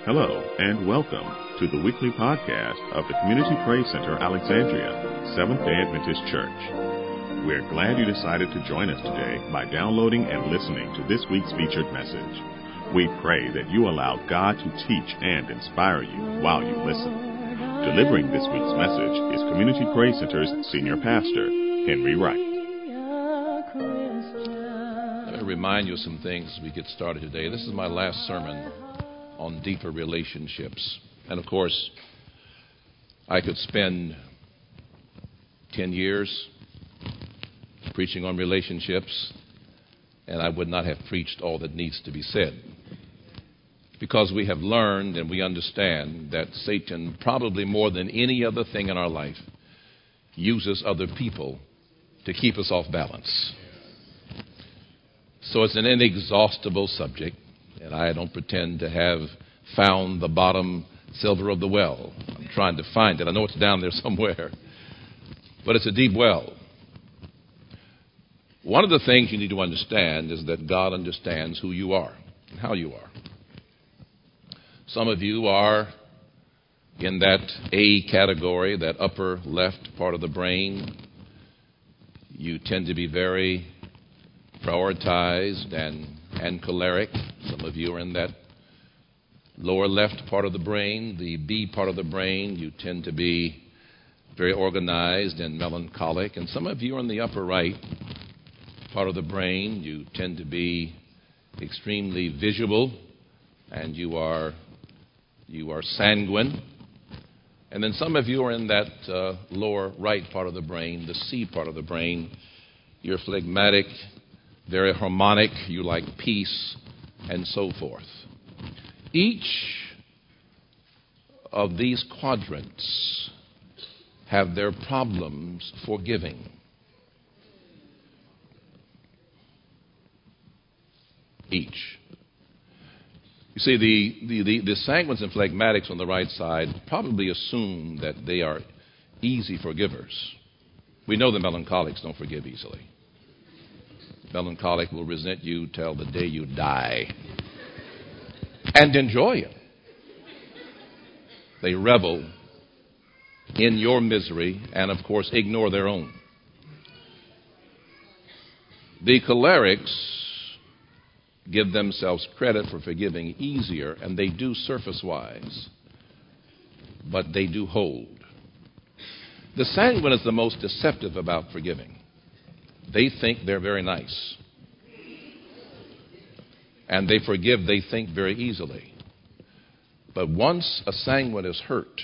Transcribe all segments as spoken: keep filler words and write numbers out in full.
Hello and welcome to the weekly podcast of the Community Praise Center Alexandria Seventh-day Adventist Church. We're glad you decided to join us today by downloading and listening to this week's featured message. We pray that you allow God to teach and inspire you while you listen. Delivering this week's message is Community Praise Center's Senior Pastor, Henry Wright. Let me remind you of some things as we get started today. This is my last sermon on deeper relationships. And of course, I could spend ten years preaching on relationships, and I would not have preached all that needs to be said. Because we have learned and we understand that Satan, probably more than any other thing in our life, uses other people to keep us off balance. So it's an inexhaustible subject, and I don't pretend to have found the bottom silver of the well. I'm trying to find it. I know it's down there somewhere, but it's a deep well. One of the things you need to understand is that God understands who you are and how you are. Some of you are in that A category, that upper left part of the brain. You tend to be very prioritized and, and choleric. Some of you are in that lower left part of the brain, the B part of the brain. You tend to be very organized and melancholic. And some of you are in the upper right part of the brain. You tend to be extremely visual, and you are you are sanguine. And then some of you are in that uh, lower right part of the brain, the C part of the brain. You're phlegmatic, very harmonic, you like peace, and so forth. Each of these quadrants have their problems forgiving. Each. You see, the, the, the, the sanguines and phlegmatics on the right side probably assume that they are easy forgivers. We know the melancholics don't forgive easily. Melancholic will resent you till the day you die and enjoy it. They revel in your misery and, of course, ignore their own. The cholerics give themselves credit for forgiving easier, and they do surface-wise, but they do hold. The sanguine is the most deceptive about forgiving. They think they're very nice, and they forgive, they think, very easily. But once a sanguine is hurt,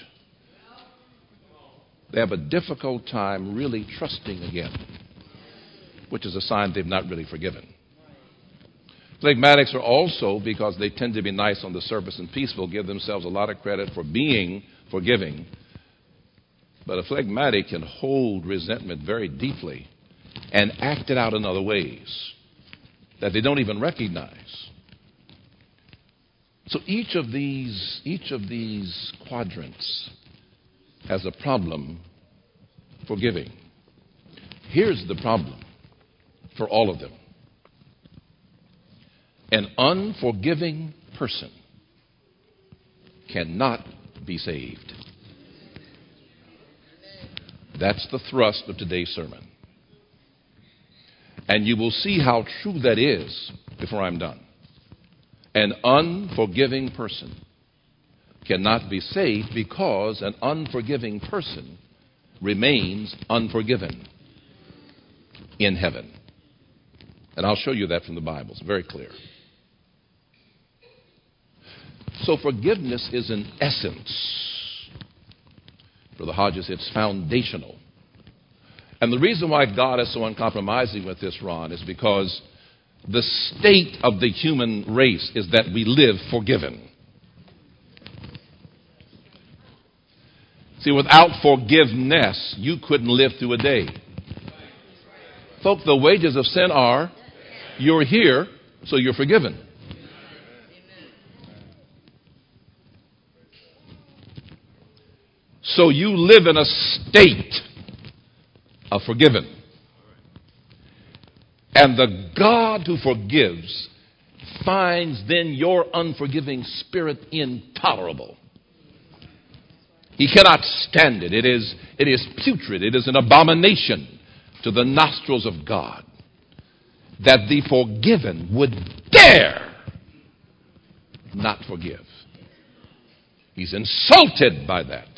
they have a difficult time really trusting again, which is a sign they've not really forgiven. Phlegmatics are also, because they tend to be nice on the surface and peaceful, give themselves a lot of credit for being forgiving. But a phlegmatic can hold resentment very deeply and act it out in other ways that they don't even recognize. So each of these, each of these quadrants has a problem forgiving. Here's the problem for all of them. An unforgiving person cannot be saved. That's the thrust of today's sermon. And you will see how true that is before I'm done. An unforgiving person cannot be saved because an unforgiving person remains unforgiven in heaven. And I'll show you that from the Bible. It's very clear. So forgiveness is an essence. Brother Hodges, it's foundational. And the reason why God is so uncompromising with this, Ron, is because the state of the human race is that we live forgiven. See, without forgiveness, you couldn't live through a day. Folks, the wages of sin are, you're here, so you're forgiven. So you live in a state of forgiven. And the God who forgives finds then your unforgiving spirit intolerable. He cannot stand it. It is, it is putrid. It is an abomination to the nostrils of God that the forgiven would dare not forgive. He's insulted by that.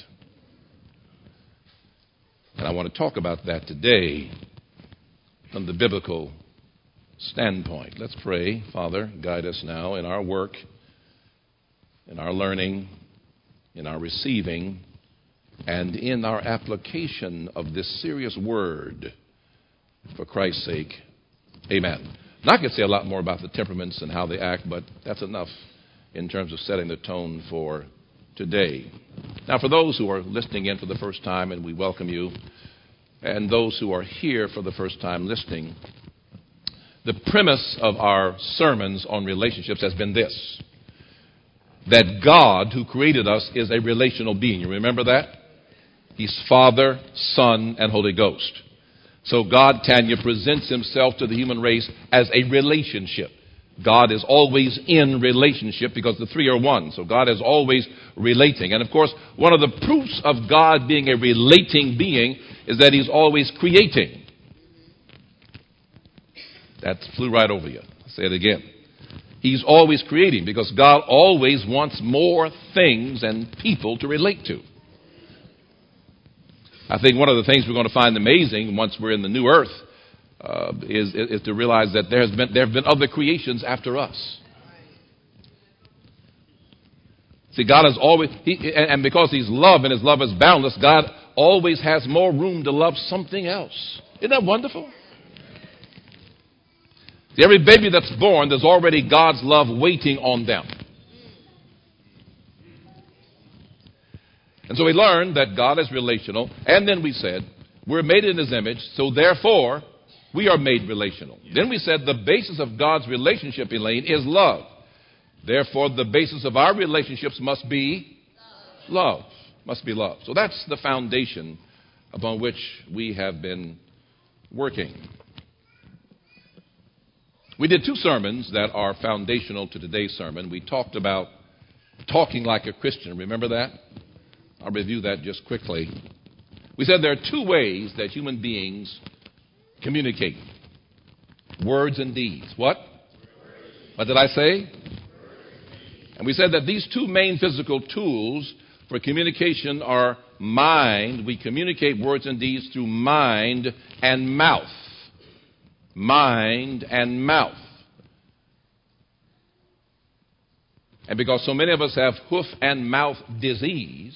And I want to talk about that today from the biblical standpoint. Let's pray. Father, guide us now in our work, in our learning, in our receiving, and in our application of this serious word for Christ's sake. Amen. Now, I could say a lot more about the temperaments and how they act, but that's enough in terms of setting the tone for today. Now, for those who are listening in for the first time, and we welcome you, and those who are here for the first time listening, the premise of our sermons on relationships has been this: that God, who created us, is a relational being. You remember that? He's Father, Son, and Holy Ghost. So God, Tanya, presents himself to the human race as a relationship. God is always in relationship because the three are one. So God is always relating. And of course, one of the proofs of God being a relating being is that he's always creating. That flew right over you. I'll say it again. He's always creating because God always wants more things and people to relate to. I think one of the things we're going to find amazing once we're in the new earth uh, is, is to realize that there has been there have been other creations after us. See, God is always, he, and because he's love and his love is boundless, God always has more room to love something else. Isn't that wonderful? See, every baby that's born, there's already God's love waiting on them. And so we learned that God is relational, and then we said we're made in his image, so therefore we are made relational. Then we said the basis of God's relationship, Elaine, is love. Therefore, the basis of our relationships must be love. Must be love. So that's the foundation upon which we have been working. We did two sermons that are foundational to today's sermon. We talked about talking like a Christian. Remember that? I'll review that just quickly. We said there are two ways that human beings communicate: words and deeds. What? What did I say? And we said that these two main physical tools for communication are mind. We communicate words and deeds through mind and mouth. Mind and mouth. And because so many of us have hoof and mouth disease,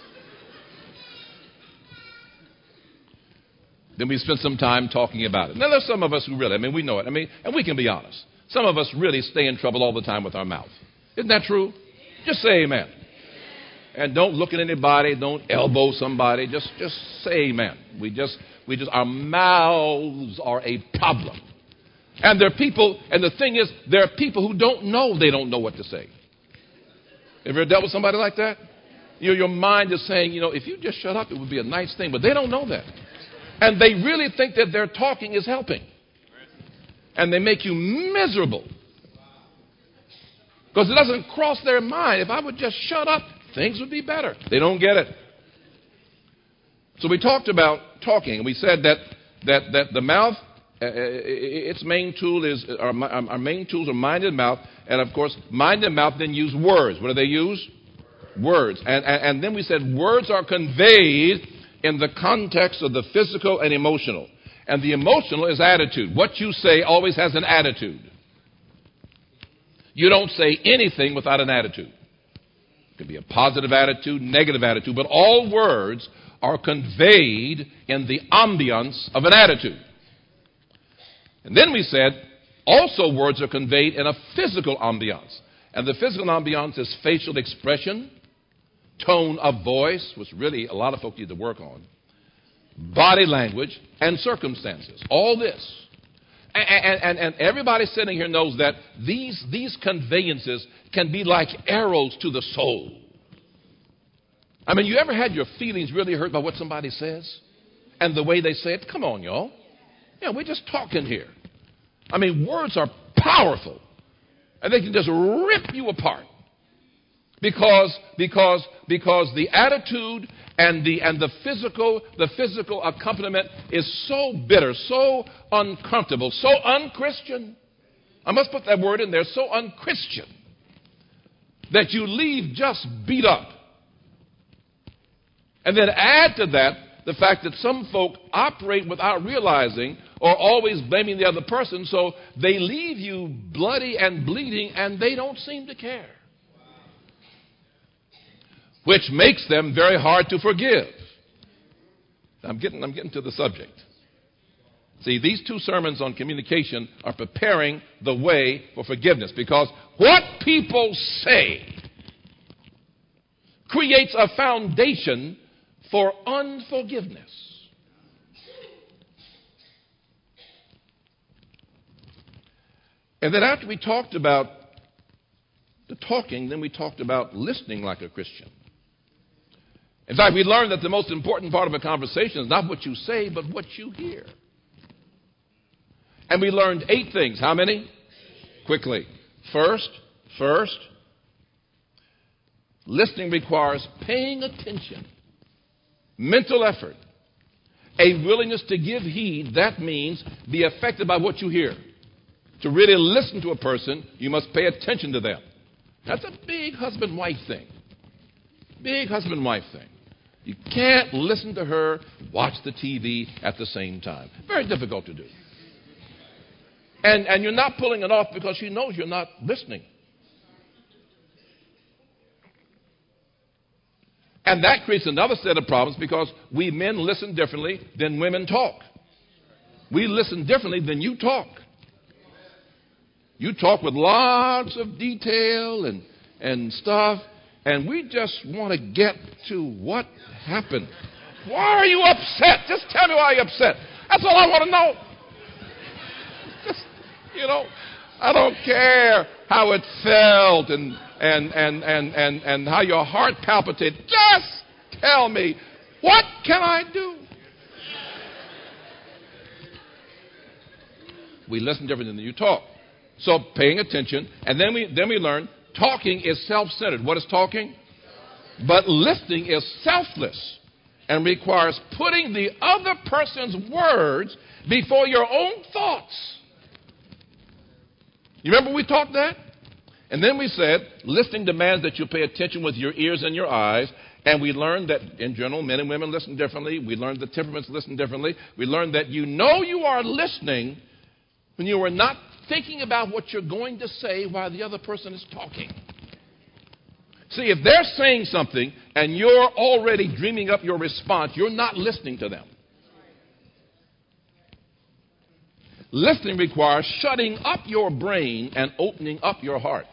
then we spent some time talking about it. Now, there's some of us who really, I mean, we know it. I mean, and we can be honest. Some of us really stay in trouble all the time with our mouth. Isn't that true? Just say amen. And don't look at anybody. Don't elbow somebody. Just, just say amen. We just, we just, our mouths are a problem. And there are people, and the thing is, there are people who don't know they don't know what to say. Have you ever dealt with somebody like that? You know, your mind is saying, you know, if you just shut up, it would be a nice thing. But they don't know that. And they really think that their talking is helping. And they make you miserable. Because it doesn't cross their mind. If I would just shut up, things would be better. They don't get it. So we talked about talking. And we said that that, that the mouth, uh, its main tool is, our, our main tools are mind and mouth. And of course, mind and mouth then use words. What do they use? Words. And, and, and then we said words are conveyed in the context of the physical and emotional. And the emotional is attitude. What you say always has an attitude. You don't say anything without an attitude. It could be a positive attitude, negative attitude, but all words are conveyed in the ambiance of an attitude. And then we said also words are conveyed in a physical ambiance. And the physical ambiance is facial expression, tone of voice, which really a lot of folk need to work on, body language, and circumstances. All this. And, and, and everybody sitting here knows that these, these conveyances can be like arrows to the soul. I mean, you ever had your feelings really hurt by what somebody says? And the way they say it? Come on, y'all. Yeah, we're just talking here. I mean, words are powerful. And they can just rip you apart. Because, because, because the attitude and the, and the physical, the physical accompaniment is so bitter, so uncomfortable, so unchristian. I must put that word in there, so unchristian, that you leave just beat up. And then add to that the fact that some folk operate without realizing or always blaming the other person, so they leave you bloody and bleeding and they don't seem to care. Which makes them very hard to forgive. I'm getting, I'm getting to the subject. See, these two sermons on communication are preparing the way for forgiveness, because what people say creates a foundation for unforgiveness. And then after we talked about the talking, then we talked about listening like a Christian. In fact, we learned that the most important part of a conversation is not what you say, but what you hear. And we learned eight things. How many? Quickly. First, first, listening requires paying attention, mental effort, a willingness to give heed. That means be affected by what you hear. To really listen to a person, you must pay attention to them. That's a big husband-wife thing. Big husband-wife thing. You can't listen to her, watch the T V at the same time. Very difficult to do. And, and you're not pulling it off because she knows you're not listening. And that creates another set of problems because we men listen differently than women talk. We listen differently than you talk. You talk with lots of detail and, and stuff, and we just want to get to what happened. Why are you upset? Just tell me why you're upset. That's all I want to know. Just, you know, I don't care how it felt and, and, and, and, and, and how your heart palpitated. Just tell me, what can I do? We listen differently than you talk. So paying attention, and then we then we learn talking is self-centered. What is talking? But listening is selfless and requires putting the other person's words before your own thoughts. You remember we taught that? And then we said listening demands that you pay attention with your ears and your eyes. And we learned that in general, men and women listen differently. We learned that temperaments listen differently. We learned that you know you are listening when you are not thinking about what you're going to say while the other person is talking. See, if they're saying something and you're already dreaming up your response, you're not listening to them. Listening requires shutting up your brain and opening up your heart.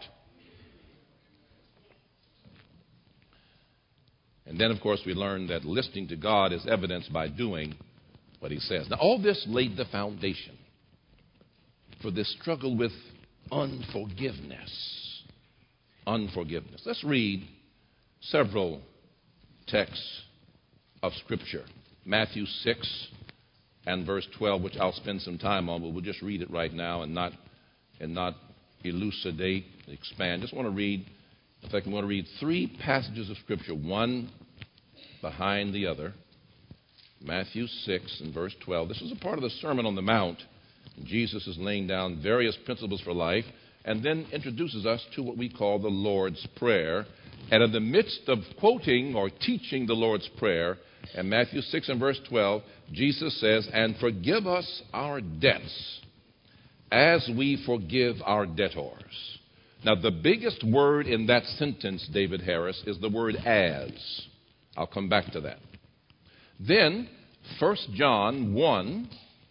And then, of course, we learned that listening to God is evidenced by doing what he says. Now, all this laid the foundation for this struggle with unforgiveness. Unforgiveness. Let's read several texts of Scripture. Matthew six and verse twelve, which I'll spend some time on, but we'll just read it right now and not and not elucidate, expand. Just want to read, in fact, I want to read three passages of Scripture, one behind the other. Matthew six and verse twelve. This is a part of the Sermon on the Mount. Jesus is laying down various principles for life and then introduces us to what we call the Lord's Prayer. And in the midst of quoting or teaching the Lord's Prayer, in Matthew six and verse twelve, Jesus says, "And forgive us our debts as we forgive our debtors." Now, the biggest word in that sentence, David Harris, is the word as. I'll come back to that. Then, First John one...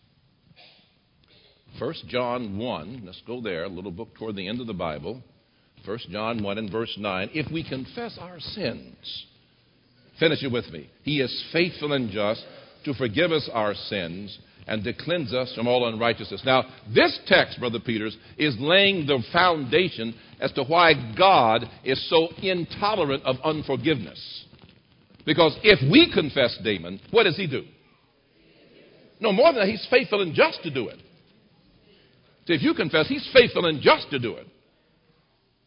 First John one, let's go there, a little book toward the end of the Bible. First John one and verse nine. If we confess our sins, finish it with me. He is faithful and just to forgive us our sins and to cleanse us from all unrighteousness. Now, this text, Brother Peters, is laying the foundation as to why God is so intolerant of unforgiveness. Because if we confess Damon, what does he do? No, more than that, he's faithful and just to do it. See, if you confess, he's faithful and just to do it.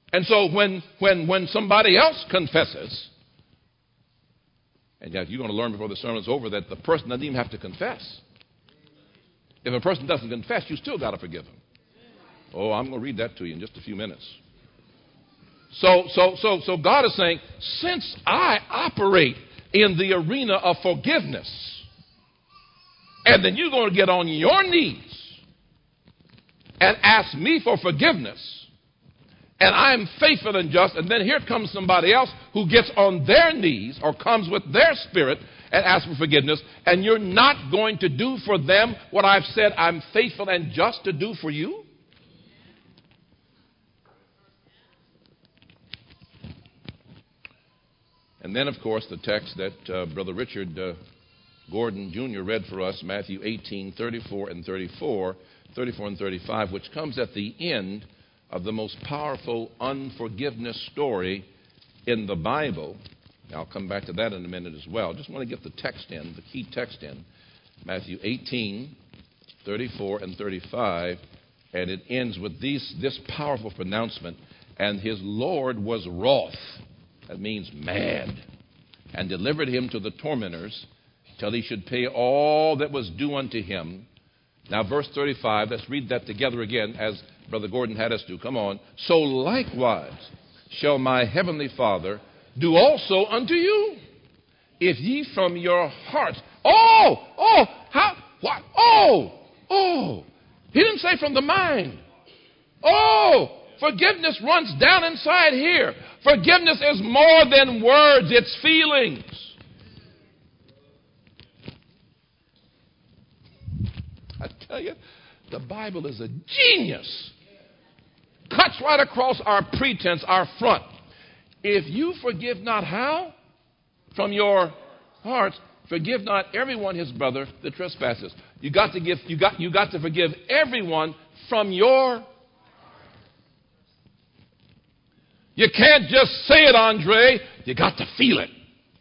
And so when, when, when somebody else confesses, and you're going to learn before the sermon's over that the person doesn't even have to confess. If a person doesn't confess, you still got to forgive him. Oh, I'm going to read that to you in just a few minutes. So, so, so, so God is saying, since I operate in the arena of forgiveness, and then you're going to get on your knees and ask me for forgiveness, and I'm faithful and just, and then here comes somebody else who gets on their knees or comes with their spirit and asks for forgiveness, and you're not going to do for them what I've said I'm faithful and just to do for you? And then, of course, the text that uh, Brother Richard uh, Gordon Junior read for us, Matthew eighteen, thirty-four and thirty-four, thirty-four and thirty-five, which comes at the end of the most powerful unforgiveness story in the Bible. I'll come back to that in a minute as well. Just want to get the text in, the key text in. Matthew eighteen, thirty-four and thirty-five, and it ends with these, this powerful pronouncement, and his Lord was wroth. That means mad, and delivered him to the tormentors till he should pay all that was due unto him. Now, verse thirty-five, let's read that together again as Brother Gordon had us do. Come on. So likewise shall my heavenly Father do also unto you, if ye from your heart. Oh, oh, how, what? Oh, oh. He didn't say from the mind. Oh, forgiveness runs down inside here. Forgiveness is more than words, it's feelings. I tell you, the Bible is a genius. Cuts right across our pretense, our front. If you forgive not how? From your hearts, forgive not everyone his brother that trespasses. You got to give, you got, you got to forgive everyone from your. You can't just say it, Andre. You got to feel it.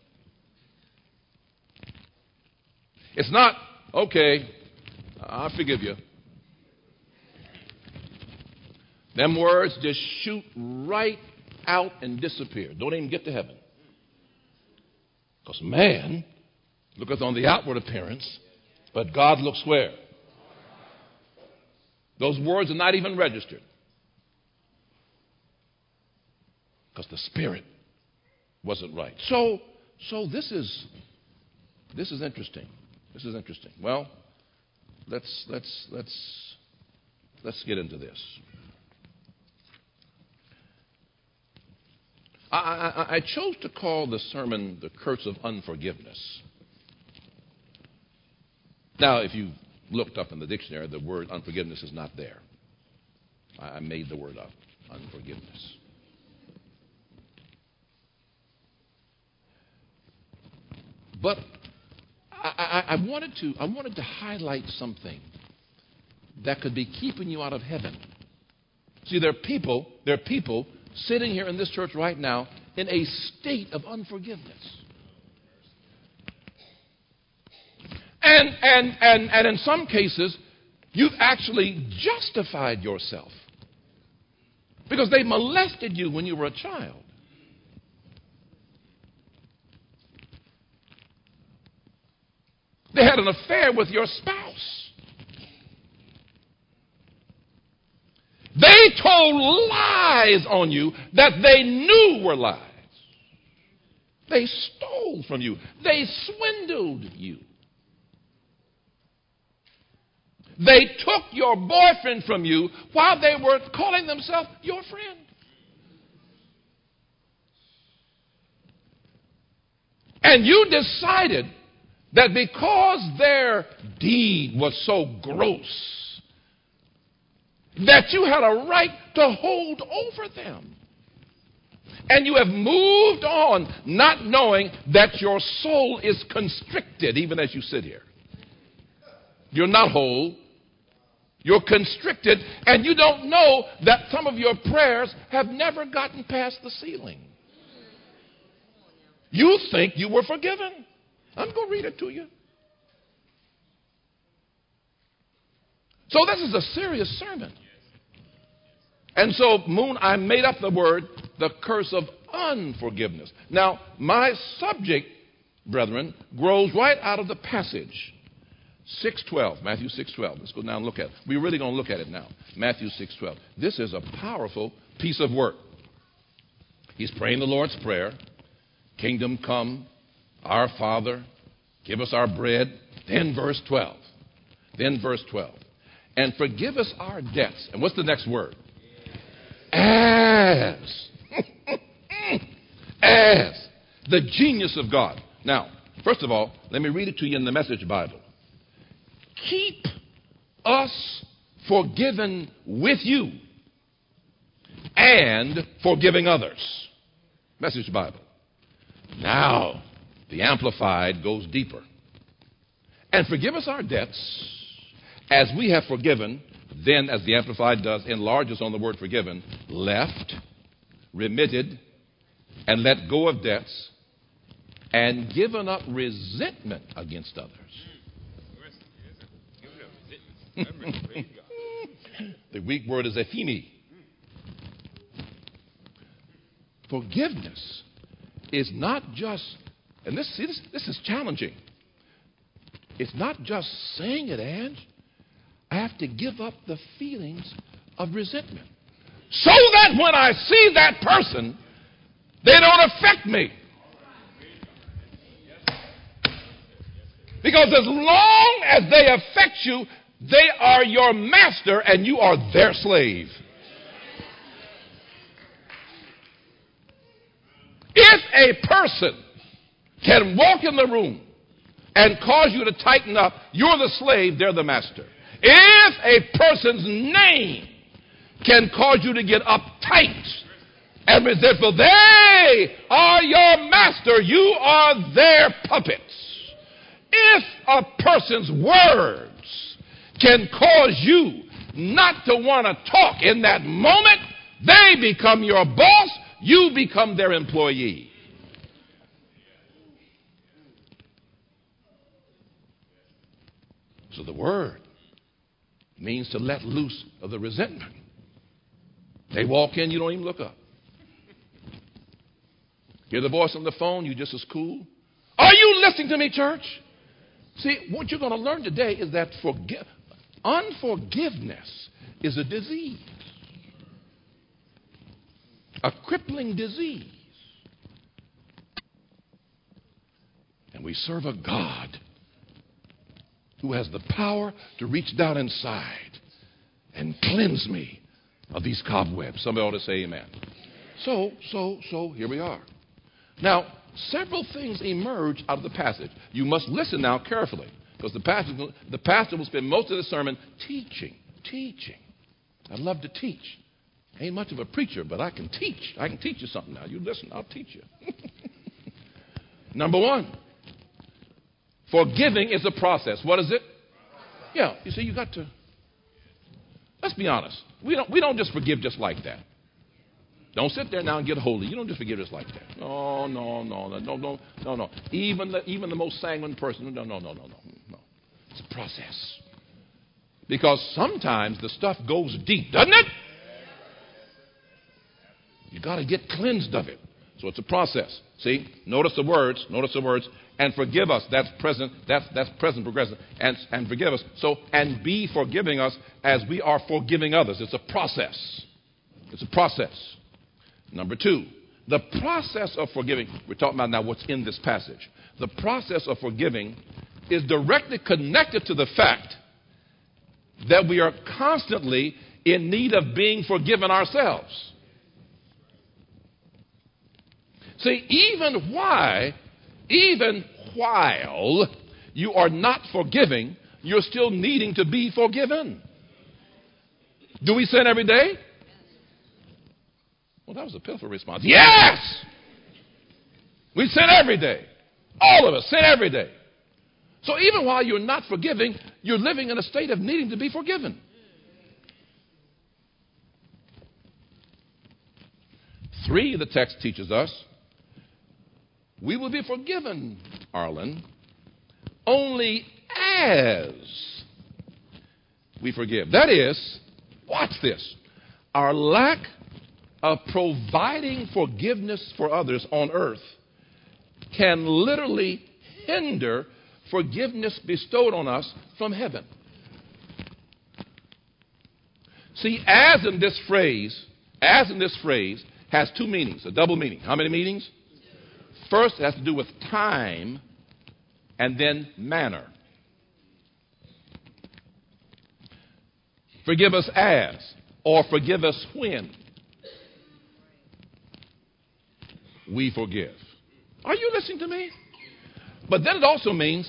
It's not, okay, I forgive you. Them words just shoot right out and disappear. Don't even get to heaven. Because man looketh on the outward appearance, but God looks where? Those words are not even registered. Because the spirit wasn't right. So, so this is this is interesting. This is interesting. Well, let's let's let's let's get into this. I, I, I chose to call the sermon "The Curse of Unforgiveness." Now, if you looked up in the dictionary, the word unforgiveness is not there. I, I made the word up, unforgiveness. But I, I, I wanted to I wanted to highlight something that could be keeping you out of heaven. See, there are people, there are people sitting here in this church right now in a state of unforgiveness. And and and, and in some cases, you've actually justified yourself because they molested you when you were a child. They had an affair with your spouse. They told lies on you that they knew were lies. They stole from you. They swindled you. They took your boyfriend from you while they were calling themselves your friend. And you decided that because their deed was so gross, that you had a right to hold over them. And you have moved on not knowing that your soul is constricted even as you sit here. You're not whole. You're constricted, and you don't know that some of your prayers have never gotten past the ceiling. You think you were forgiven. I'm going to read it to you. So this is a serious sermon. And so, Moon, I made up the word, the curse of unforgiveness. Now, my subject, brethren, grows right out of the passage. six twelve, Matthew six twelve. Let's go down and look at it. We're really going to look at it now. Matthew six twelve. This is a powerful piece of work. He's praying the Lord's Prayer. Kingdom come, our Father, give us our bread. Then verse twelve. Then verse twelve. And forgive us our debts. And what's the next word? As. As. The genius of God. Now, first of all, let me read it to you in the Message Bible. Keep us forgiven with you and forgiving others. Message Bible. Now, the Amplified goes deeper. And forgive us our debts as we have forgiven. Then, as the Amplified does, enlarges on the word forgiven, left, remitted, and let go of debts, and given up resentment against others. The Greek word is ethimi. Forgiveness is not just, and this, see, this, this is challenging. It's not just saying it, Ange. I have to give up the feelings of resentment so that when I see that person, they don't affect me. Because as long as they affect you, they are your master and you are their slave. If a person can walk in the room and cause you to tighten up, you're the slave, they're the master. If a person's name can cause you to get uptight and resentful, they are your master. You are their puppets. If a person's words can cause you not to want to talk in that moment, they become your boss. You become their employee. So the word means to let loose of the resentment. They walk in, you don't even look up. Hear the voice on the phone, you just as cool. Are you listening to me, church? See, what you're going to learn today is that forgi- unforgiveness is a disease. A crippling disease. And we serve a God who has the power to reach down inside and cleanse me of these cobwebs. Somebody ought to say amen. So, so, so, here we are. Now, several things emerge out of the passage. You must listen now carefully, because the pastor, the pastor will spend most of the sermon teaching, teaching. I love to teach. Ain't much of a preacher, but I can teach. I can teach you something now. You listen, I'll teach you. Number one, forgiving is a process. What is it? Yeah, you see, you got to, let's be honest. We don't, we don't just forgive just like that. Don't sit there now and get holy. You don't just forgive just like that. No, no, no, no, no, no, no, no. Even the, even the most sanguine person, no, no, no, no, no, no. It's a process. Because sometimes the stuff goes deep, doesn't it? You got to get cleansed of it. So it's a process. See, notice the words. Notice the words. And forgive us. That's present. That's that's present progressive. And and forgive us. So and be forgiving us as we are forgiving others. It's a process. It's a process. Number two, the process of forgiving. We're talking about now what's in this passage. The process of forgiving is directly connected to the fact that we are constantly in need of being forgiven ourselves. See, even why, even while you are not forgiving, you're still needing to be forgiven. Do we sin every day? Well, that was a pitiful response. Yes! We sin every day. All of us sin every day. So even while you're not forgiving, you're living in a state of needing to be forgiven. Three, the text teaches us, we will be forgiven, Arlen, only as we forgive. That is, watch this. our lack of providing forgiveness for others on earth can literally hinder forgiveness bestowed on us from heaven. See, as in this phrase, as in this phrase has two meanings, a double meaning. How many meanings? First, it has to do with time, and then manner. Forgive us as, or forgive us when we forgive. Are you listening to me? But then it also means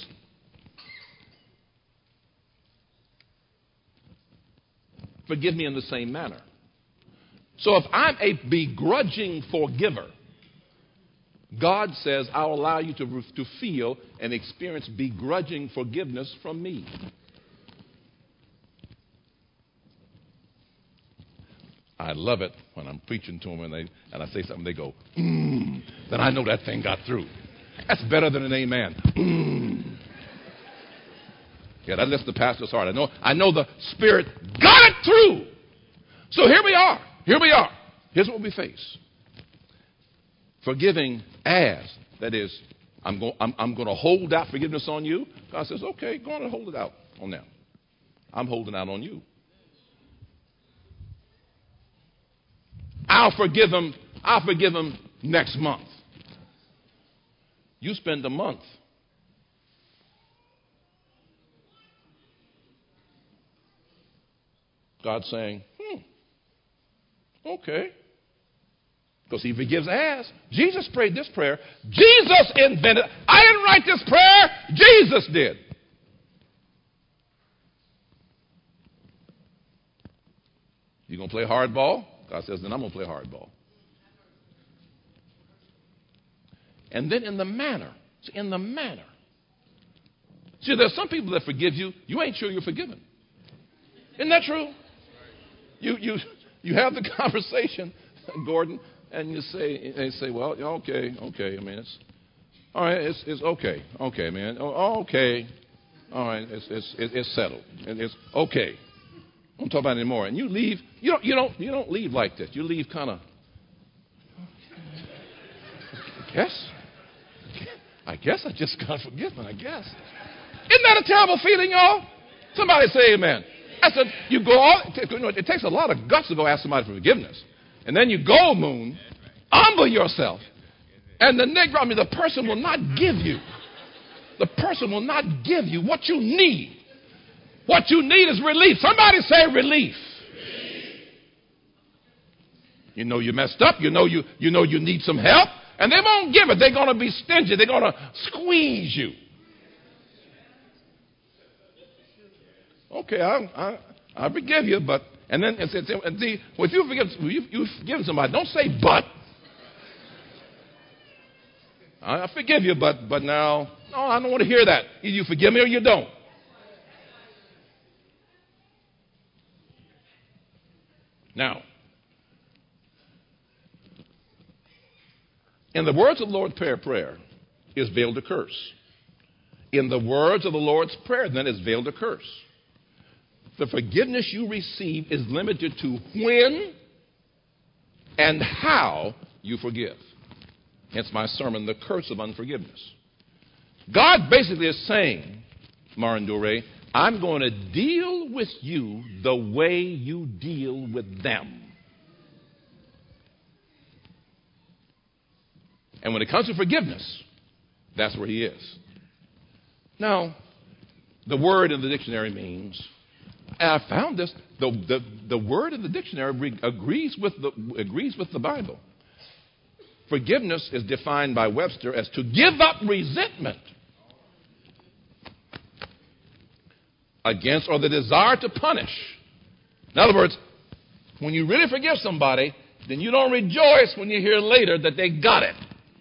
forgive me in the same manner. So if I'm a begrudging forgiver, God says, I'll allow you to, to feel and experience begrudging forgiveness from me. I love it when I'm preaching to them and, they, and I say something, they go, mm, then I know that thing got through. That's better than an amen. Mm. Yeah, that lifts the pastor's heart. I know, I know the Spirit got it through. So here we are. Here we are. Here's what we face. Forgiving as, that is, I'm, go, I'm, I'm going to hold out forgiveness on you. God says, okay, go on and hold it out on them. I'm holding out on you. I'll forgive them. I'll forgive them next month. You spend a month. God's saying, hmm, okay. Because he forgives as. Jesus prayed this prayer. Jesus invented it. I didn't write this prayer. Jesus did. You going to play hardball? God says, then I'm going to play hardball. And then in the manner. In the manner. See, there's some people that forgive you. You ain't sure you're forgiven. Isn't that true? You you you have the conversation, Gordon, and you say, and you say, well, okay, okay. I mean, it's all right. It's it's okay, okay, man. Oh, okay, all right. It's it's it's settled. And it's okay. I don't talk about it anymore. And you leave. You don't you don't you don't leave like this. You leave kind of. I guess. I guess I just got forgiven. I guess. Isn't that a terrible feeling, y'all? Somebody say amen. I said, you go on, you know, it takes a lot of guts to go ask somebody for forgiveness. And then you go, Moon, humble yourself. And the negro, I mean, the person will not give you. The person will not give you what you need. What you need is relief. Somebody say relief. Relief. You know you messed up. You know you, you know you need some help. And they won't give it. They're going to be stingy. They're going to squeeze you. Okay, I, I I forgive you, but and then and, and see, well, if you forgive you, you forgive somebody, don't say but. I, I forgive you, but but now no, I don't want to hear that. Either you forgive me or you don't. Now, in the words of the Lord's Prayer, prayer is veiled to curse. In the words of the Lord's Prayer, then, is veiled to curse. The forgiveness you receive is limited to when and how you forgive. Hence my sermon, The Curse of Unforgiveness. God basically is saying, Marin Dure, I'm going to deal with you the way you deal with them. And when it comes to forgiveness, that's where he is. Now, the word in the dictionary means, and I found this, the, the, the word in the dictionary agrees with the, agrees with the Bible. Forgiveness is defined by Webster as to give up resentment against or the desire to punish. In other words, when you really forgive somebody, then you don't rejoice when you hear later that they got it.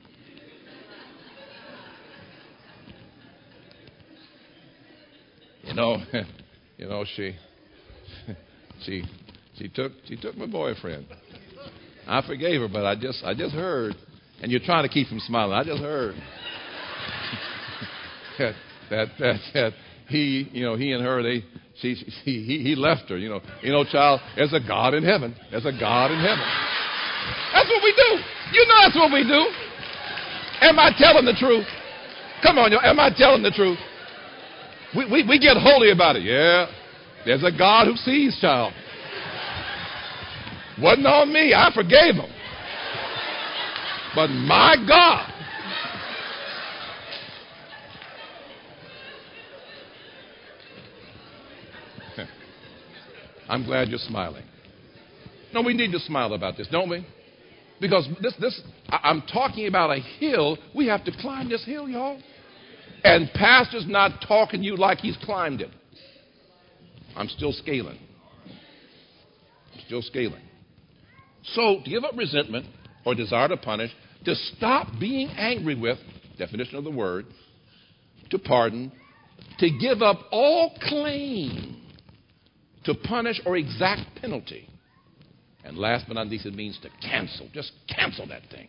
You know, you know, she, she, she took, she took my boyfriend. I forgave her, but I just, I just heard, and you're trying to keep from smiling. I just heard that, that, that, that he, you know, he and her, they, she, she he, he left her. You know, you know, child. There's a God in heaven. There's a God in heaven. That's what we do. You know, that's what we do. Am I telling the truth? Come on, y'all. Am I telling the truth? We we we get holy about it. Yeah, there's a God who sees, child. Wasn't on me. I forgave him. But my God. I'm glad you're smiling. No, we need to smile about this, don't we? Because this, this, I'm talking about a hill. We have to climb this hill, y'all. And pastor's not talking to you like he's climbed it. I'm still scaling. I'm still scaling. So, to give up resentment or desire to punish, to stop being angry with, definition of the word, to pardon, to give up all claim to punish or exact penalty. And last but not least, it means to cancel. Just cancel that thing.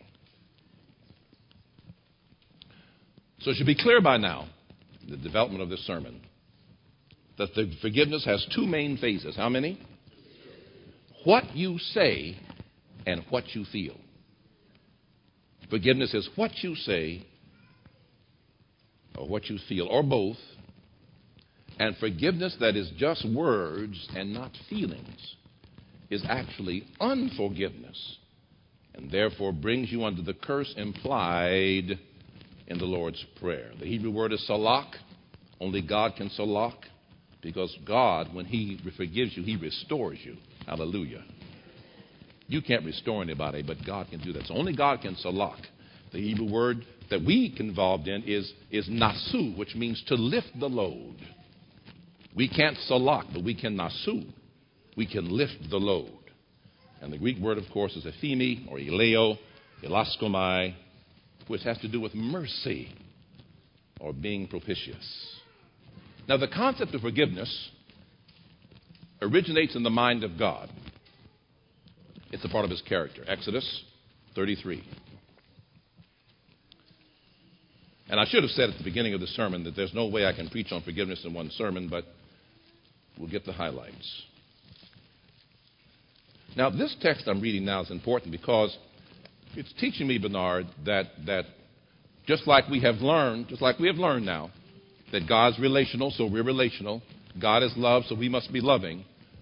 So it should be clear by now, in the development of this sermon, that the forgiveness has two main phases. How many? What you say and what you feel. Forgiveness is what you say or what you feel, or both. And forgiveness that is just words and not feelings is actually unforgiveness, and therefore brings you under the curse implied in the Lord's Prayer. The Hebrew word is salak. Only God can salak, because God, when he forgives you, he restores you. Hallelujah. You can't restore anybody, but God can do that. So only God can salak. The Hebrew word that we get involved in is, is nasu, which means to lift the load. We can't salak, but we can nasu. We can lift the load. And the Greek word, of course, is ephemi or eleo, elaskomai, which has to do with mercy or being propitious. Now, the concept of forgiveness originates in the mind of God. It's a part of his character. Exodus thirty-three. And I should have said at the beginning of the sermon that there's no way I can preach on forgiveness in one sermon, but we'll get the highlights. Now, this text I'm reading now is important because it's teaching me, Bernard, that, that just like we have learned, just like we have learned now, that God's relational, so we're relational. God is love, so we must be loving.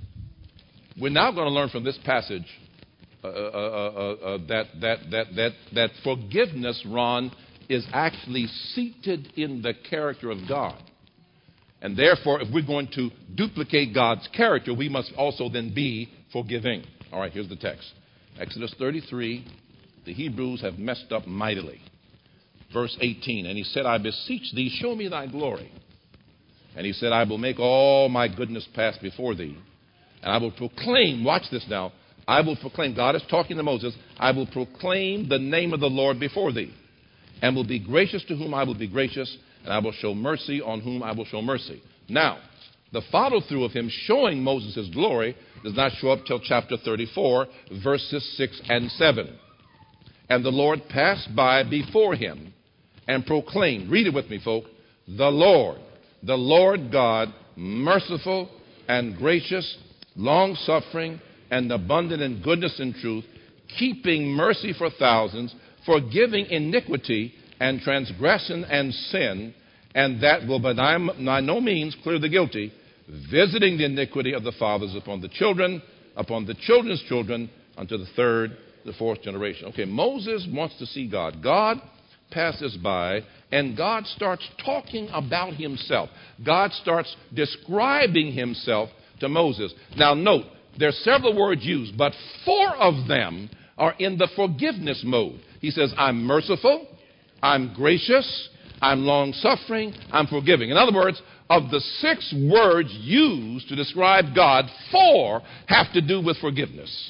We're now going to learn from this passage uh, uh, uh, uh, that, that, that, that, that forgiveness, Ron, is actually seated in the character of God. And therefore, if we're going to duplicate God's character, we must also then be forgiving. All right, here's the text. Exodus thirty-three, the Hebrews have messed up mightily. Verse eighteen, and he said, I beseech thee, show me thy glory. And he said, I will make all my goodness pass before thee. And I will proclaim, watch this now, I will proclaim, God is talking to Moses, I will proclaim the name of the Lord before thee, and will be gracious to whom I will be gracious, and I will show mercy on whom I will show mercy. Now, the follow-through of him showing Moses his glory does not show up till chapter thirty-four, verses six and seven. And the Lord passed by before him and proclaimed, read it with me, folk, the Lord, the Lord God, merciful and gracious, long-suffering, and abundant in goodness and truth, keeping mercy for thousands, forgiving iniquity and transgression and sin, and that will by no means clear the guilty, visiting the iniquity of the fathers upon the children, upon the children's children, unto the third, the fourth generation. Okay, Moses wants to see God. God passes by, and God starts talking about himself. God starts describing himself to Moses. Now note, there are several words used, but four of them are in the forgiveness mode. He says, I'm merciful, I'm gracious, I'm long-suffering, I'm forgiving. In other words, of the six words used to describe God, four have to do with forgiveness.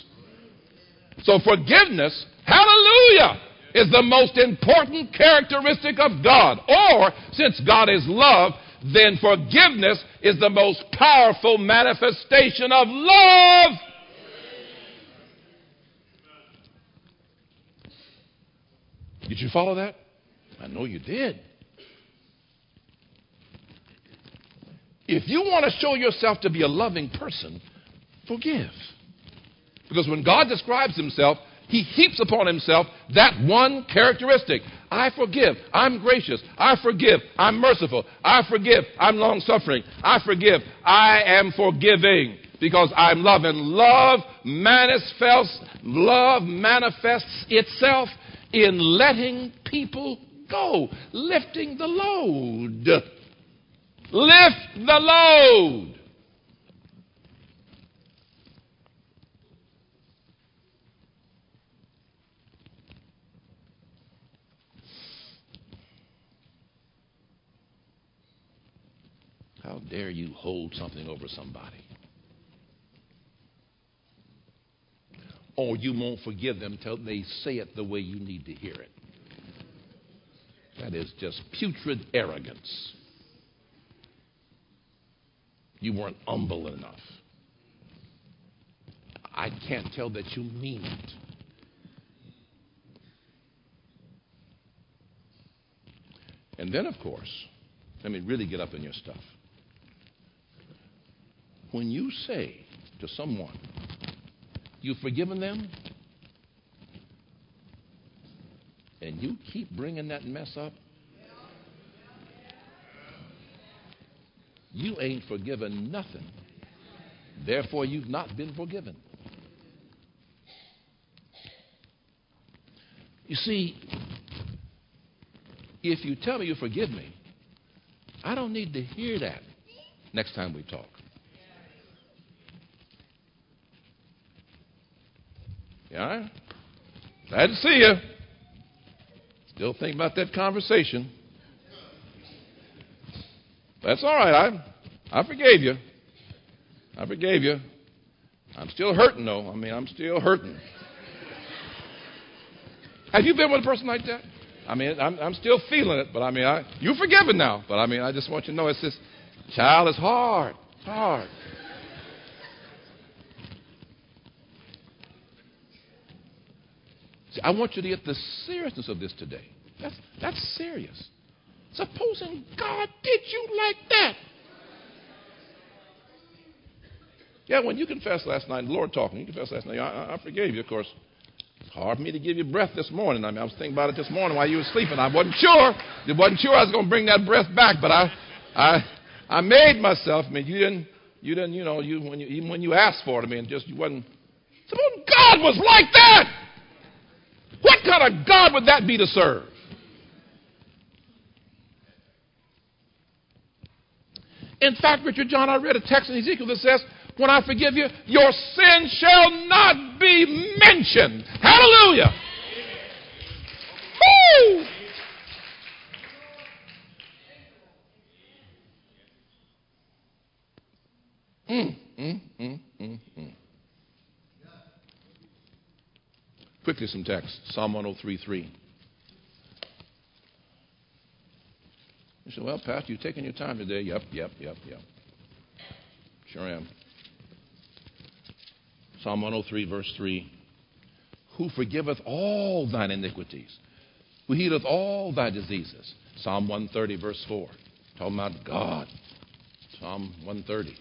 So forgiveness, hallelujah, is the most important characteristic of God. Or, since God is love, then forgiveness is the most powerful manifestation of love. Did you follow that? I know you did. if you want to show yourself to be a loving person, forgive. Because when God describes himself, he heaps upon himself that one characteristic. I forgive. I'm gracious. I forgive. I'm merciful. I forgive. I'm long-suffering. I forgive. I am forgiving because I'm loving. Love manifests, love manifests itself in letting people go, lifting the load. Lift the load. How dare you hold something over somebody? Or you won't forgive them till they say it the way you need to hear it. That is just putrid arrogance. You weren't humble enough. I can't tell that you mean it. And then, of course, let me really get up in your stuff. When you say to someone, you've forgiven them, and you keep bringing that mess up, you ain't forgiven nothing. Therefore, you've not been forgiven. You see, if you tell me you forgive me, I don't need to hear that next time we talk. Yeah? Glad to see you. Still think about that conversation. That's all right. I, I forgave you. I forgave you. I'm still hurting, though. I mean, I'm still hurting. Have you been with a person like that? I mean, I'm, I'm still feeling it, but I mean, I, you're forgiven now. But I mean, I just want you to know it's this child is hard. It's hard. See, I want you to get the seriousness of this today. That's, that's serious. Supposing God did you like that. Yeah, when you confessed last night, the Lord talking, you confessed last night, I, I forgave you, of course. It's hard for me to give you breath this morning. I mean, I was thinking about it this morning while you were sleeping. I wasn't sure. I wasn't sure I was going to bring that breath back, but I, I, I made myself. I mean, you didn't, you didn't, you know, you when you even when you asked for it, I mean, just you wasn't. Suppose God was like that. What kind of God would that be to serve? In fact, Richard John, I read a text in Ezekiel that says, when I forgive you, your sin shall not be mentioned. Hallelujah. Woo! Mm, mm, mm, mm, mm. Quickly, some text. Psalm one oh three three. You say, well, Pastor, you've taken your time today. Yep, yep, yep, yep. Sure am. Psalm one oh three, verse three. Who forgiveth all thine iniquities, who healeth all thy diseases. Psalm one thirty, verse four. Talking about God. Psalm one thirty.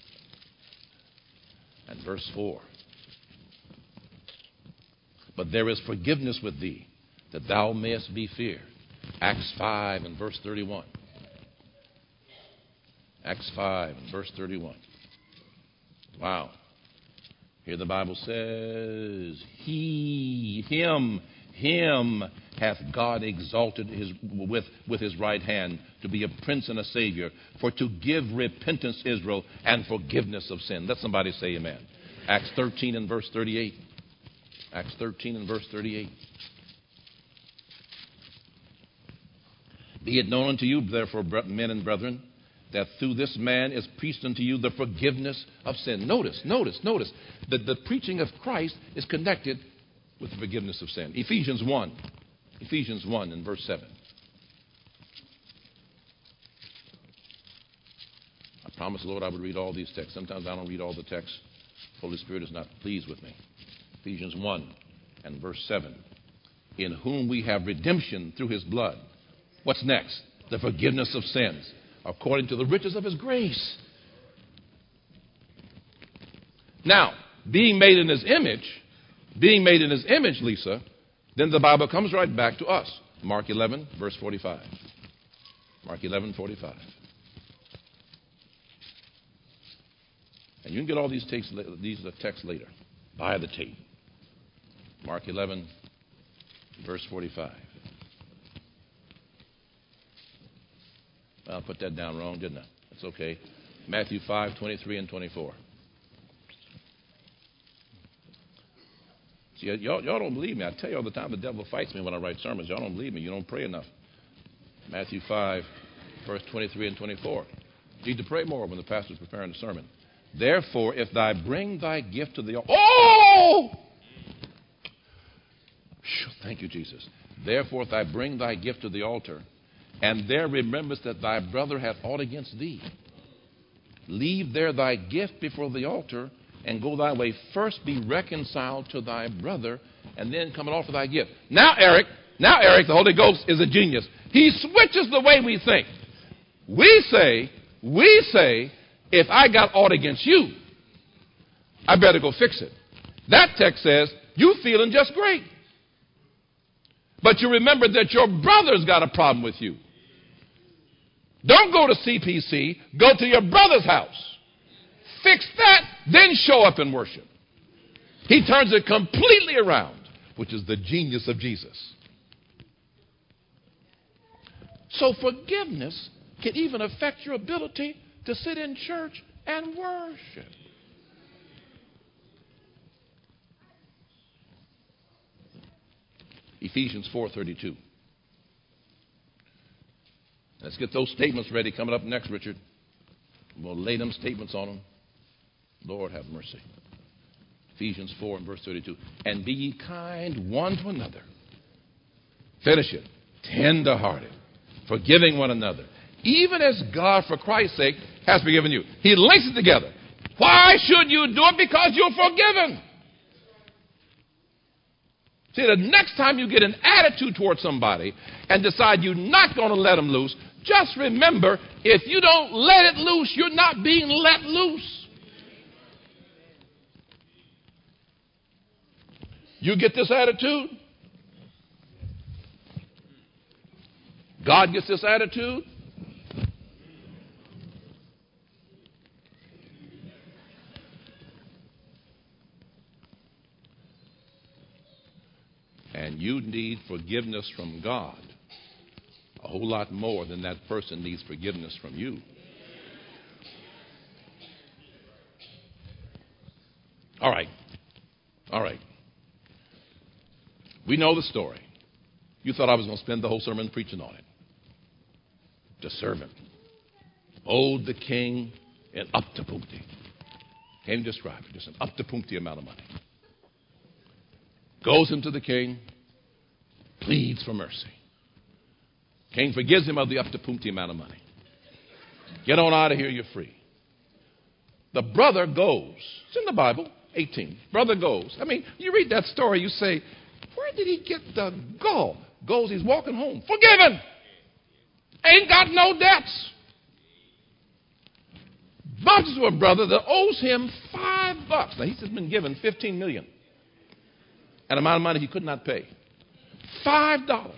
And verse four. But there is forgiveness with thee, that thou mayest be feared. Acts five and verse thirty-one. Acts five and verse thirty-one. Wow. Here the Bible says, He, Him, Him hath God exalted his, with, with His right hand to be a prince and a savior, for to give repentance Israel and forgiveness of sin. Let somebody say amen. Acts thirteen and verse thirty-eight. Acts thirteen and verse thirty-eight. Be it known unto you, therefore, men and brethren, that through this man is preached unto you the forgiveness of sin. Notice, notice, notice that the preaching of Christ is connected with the forgiveness of sin. Ephesians one. Ephesians one and verse seven. I promised the Lord I would read all these texts. Sometimes I don't read all the texts. The Holy Spirit is not pleased with me. Ephesians one and verse seven. In whom we have redemption through His blood. What's next? The forgiveness of sins, according to the riches of his grace. Now, being made in his image, being made in his image, Lisa, then the Bible comes right back to us. Mark eleven, verse forty-five. Mark eleven, forty-five. And you can get all these texts, these texts later. Buy the tape. Mark eleven, verse forty-five. I'll put that down wrong, didn't I? That's okay. Matthew five, twenty-three and twenty-four. See, y'all, y'all don't believe me. I tell you all the time the devil fights me when I write sermons. Y'all don't believe me. You don't pray enough. Matthew five, verse twenty-three and twenty-four. You need to pray more when the pastor's preparing the sermon. Therefore, if thou bring thy gift to the altar. Oh! Thank you, Jesus. Therefore, if thou bring thy gift to the altar, and there rememberest that thy brother hath aught against thee, leave there thy gift before the altar, and go thy way. First be reconciled to thy brother, and then come and offer thy gift. Now, Eric, now, Eric, the Holy Ghost is a genius. He switches the way we think. We say, we say, if I got aught against you, I better go fix it. That text says, you feeling just great. But you remember that your brother's got a problem with you. Don't go to C P C. Go to your brother's house. Fix that, then show up and worship. He turns it completely around, which is the genius of Jesus. So forgiveness can even affect your ability to sit in church and worship. Ephesians four thirty-two. Let's get those statements ready. Coming up next, Richard. We'll lay them statements on them. Lord, have mercy. Ephesians four and verse thirty-two. And be ye kind one to another. Finish it. Tender-hearted. Forgiving one another. Even as God, for Christ's sake, has forgiven you. He links it together. Why should you do it? Because you're forgiven. See, the next time you get an attitude towards somebody and decide you're not going to let them loose, just remember, if you don't let it loose, you're not being let loose. You get this attitude? God gets this attitude? And you need forgiveness from God a whole lot more than that person needs forgiveness from you. All right. All right. We know the story. You thought I was going to spend the whole sermon preaching on it. The servant owed the king an up-to-puncty. Can't describe it. Just an up-to-puncty amount of money. Goes into the king, pleads for mercy. King forgives him of the up-to-puncty amount of money. Get on out of here, you're free. The brother goes. It's in the Bible, eighteen. Brother goes. I mean, you read that story, you say, where did he get the gall? Goes, he's walking home. Forgiven. Ain't got no debts. Bumps into a brother that owes him five bucks. Now, he's been given fifteen million. An amount of money he could not pay. Five dollars.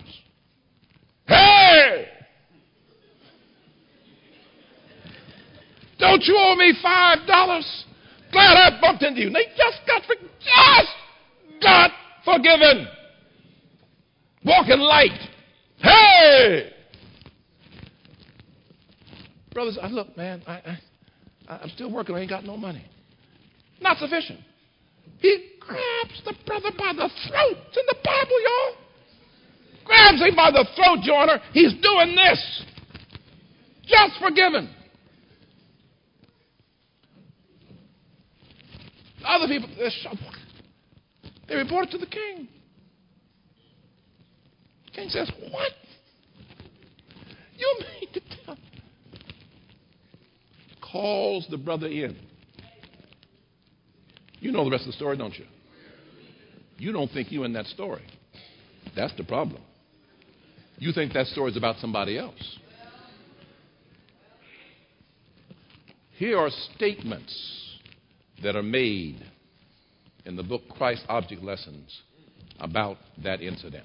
Hey! Don't you owe me five dollars? Glad I bumped into you. They just got for, just got forgiven. Walking light. Hey! Brothers, I look, man, I, I, I'm still working. I ain't got no money. Not sufficient. He grabs the brother by the throat. It's in the Bible, y'all. Grabs him by the throat, Joyner. He's doing this. Just forgiven. Other people, they report it to the king. The king says, what? You mean to tell? Calls the brother in. You know the rest of the story, don't you? You don't think you're in that story. That's the problem. You think that story is about somebody else. Here are statements that are made in the book Christ Object Lessons about that incident.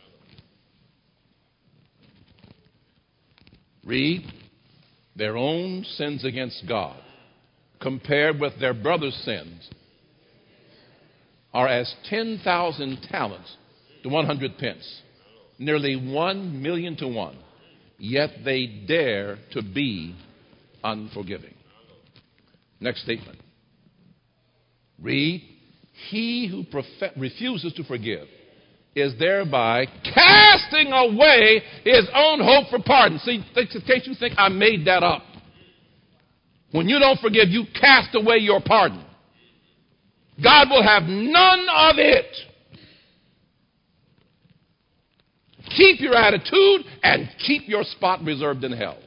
Read, their own sins against God compared with their brother's sins are as ten thousand talents to one hundred pence, nearly one million to one, yet they dare to be unforgiving. Next statement. Read, he who prof- refuses to forgive is thereby casting away his own hope for pardon. See, in case you think I made that up. When you don't forgive, you cast away your pardon. God will have none of it. Keep your attitude and keep your spot reserved in hell.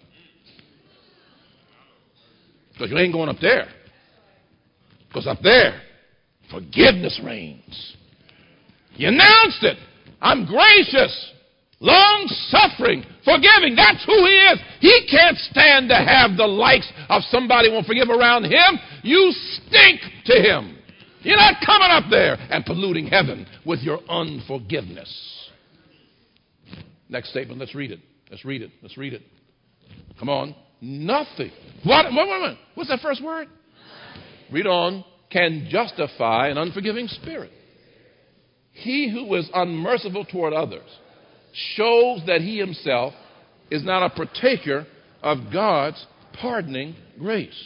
Because you ain't going up there. Because up there, forgiveness reigns. You announced it. I'm gracious, long-suffering, forgiving. That's who he is. He can't stand to have the likes of somebody who won't forgive around him. You stink to him. You're not coming up there and polluting heaven with your unforgiveness. Next statement. Let's read it. Let's read it. Let's read it. Come on. Nothing. What? Wait, wait, wait. What's that first word? Read on. Can justify an unforgiving spirit. He who is unmerciful toward others shows that he himself is not a partaker of God's pardoning grace.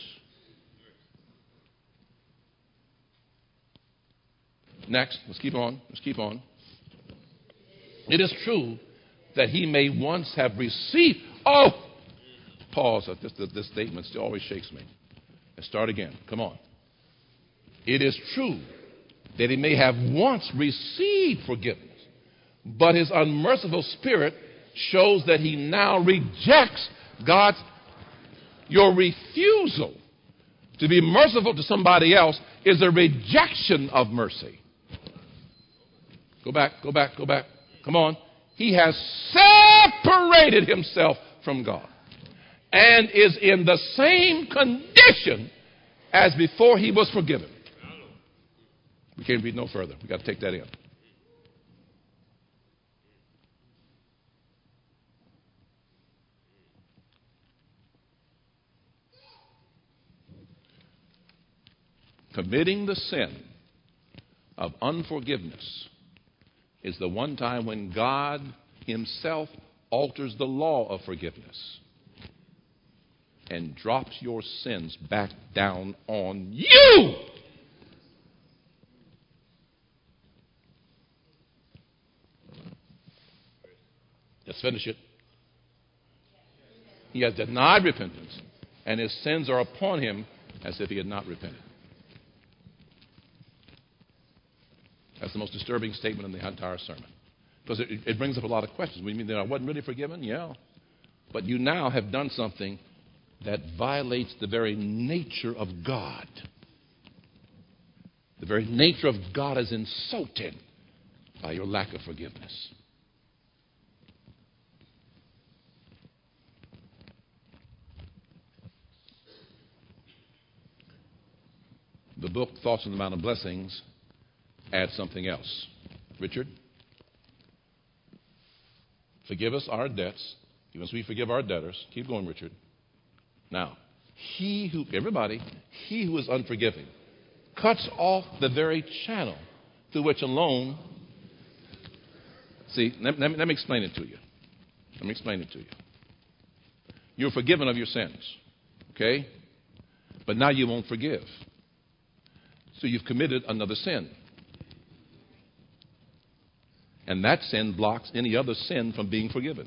Next, let's keep on. Let's keep on. It is true that he may once have received. Oh, pause. This, this, this statement still always shakes me. Let's start again. Come on. It is true that he may have once received forgiveness, but his unmerciful spirit shows that he now rejects God's. Your refusal to be merciful to somebody else is a rejection of mercy. Go back, go back, go back. Come on. He has separated himself from God and is in the same condition as before he was forgiven. We can't read no further. We've got to take that in. Committing the sin of unforgiveness is the one time when God himself alters the law of forgiveness and drops your sins back down on you. Let's finish it. He has denied repentance, and his sins are upon him as if he had not repented. That's the most disturbing statement in the entire sermon. Because it, it brings up a lot of questions. We mean that I wasn't really forgiven? Yeah. But you now have done something that violates the very nature of God. The very nature of God is insulted by your lack of forgiveness. The book Thoughts on the Mount of Blessings adds something else. Richard, forgive us our debts, even as we forgive our debtors. Keep going, Richard. Now, he who, everybody, he who is unforgiving cuts off the very channel through which alone. See, let, let, me, let me explain it to you. Let me explain it to you. You're forgiven of your sins, okay? But now you won't forgive. So you've committed another sin. And that sin blocks any other sin from being forgiven.